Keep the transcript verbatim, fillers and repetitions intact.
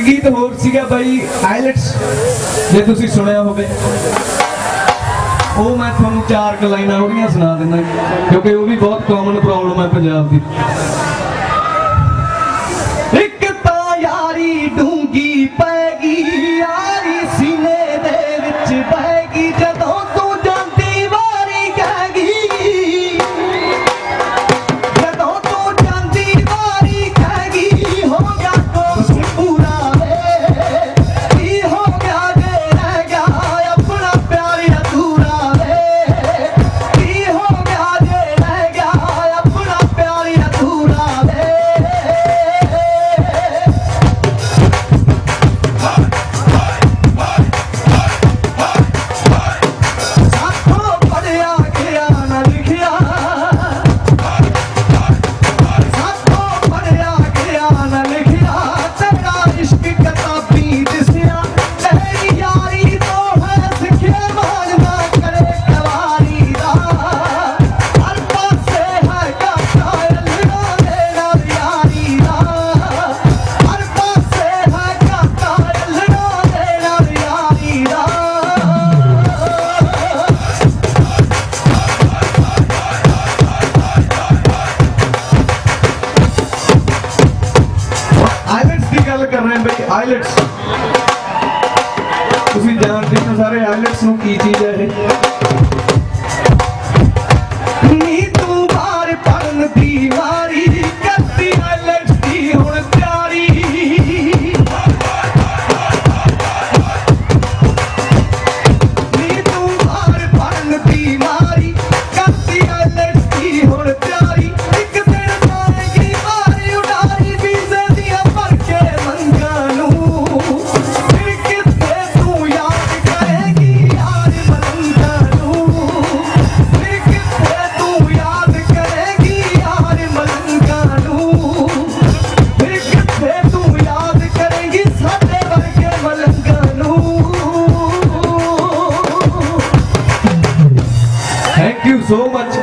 गीत होर सीगा भाई आइलैट्स जे तुसीं सुनिया होवे वो मैं तुहानूं चार क लाइनां ओहदियां सुना दिंदा क्योंकि वो भी बहुत कॉमन प्रॉब्लम है पंजाब दी। एक तां यारी डूंगी पैगी यारी सीने दे विच बहगी जदों तू जांदी वारी कहगी जदों तू जांदी वारी कहगी हो गया कोस पूरा वे की हो गया जे रह गया अपना प्यार अधूरा वे की हो गया जे रह गया अपना प्यार अधूरा वे साथों पढ़िया गया न लिखिया साथों पढ़िया गया न लिखिया तेरा इश्क किताबी दिसिया तेरी यारी तो है सिखे मानना करे कवारी दा हर पासे है काका अल्लाह दे नाल यारी दा हर पासे है काका अल्लाह दे नाल यारी दा। आइलैट्स की गल कर रहे हैं भाई आइलैट्स तुसीं जानते हो सारे आइलैट्स नूं की चीज़ है नी तू बाहर पढ़न दी मारी करती आइलैट्स दी हुण तैयारी नी तू बाहर पढ़न दी मारी करती आइलैट्स दी हुण तैयारी एक दिन जाएगी मारी उडारी वीज़े दियां भर के मंगां नूं फिर किथे तू याद करेगी यार मलंगा नूं फिर किथे तू याद करेगी यार मलंगा नूं फिर किथे तू याद करेगी साडे वर्गे मलंगा नूं। Thank you so much.